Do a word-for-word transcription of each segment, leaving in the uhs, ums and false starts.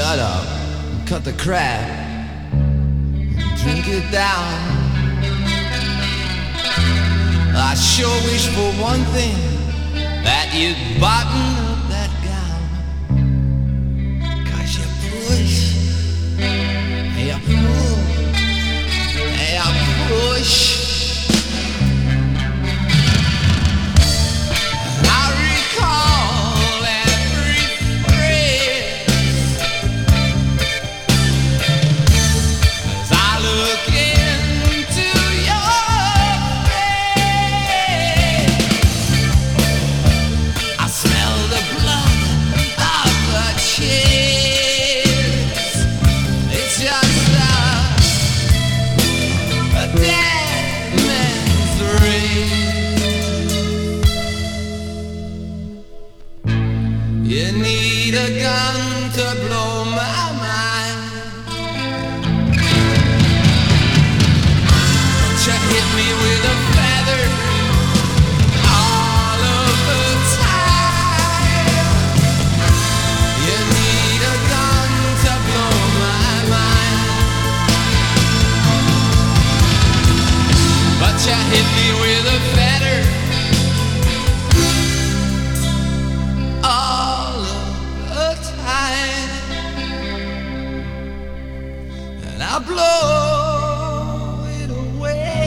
shut up, cut the crap, drink it down. I sure wish for one thing, that you'd button up that gown. 'Cause you push, and you pull, and you push. You need a gun to blow my mind. Don't you hit me with a feather all of the time. You need a gun to blow my mind. But you hit me with a feather all of the time, and I blow it away.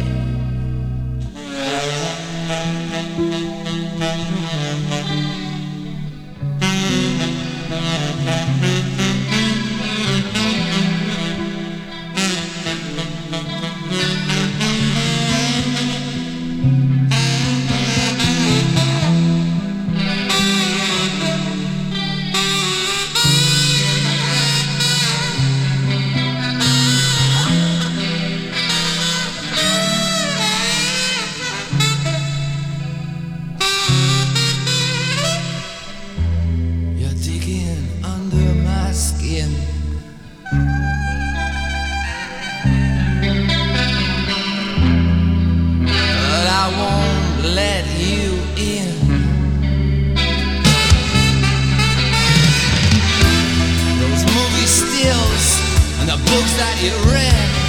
Under my skin, but I won't let you in. Those movie stills and the books that you read,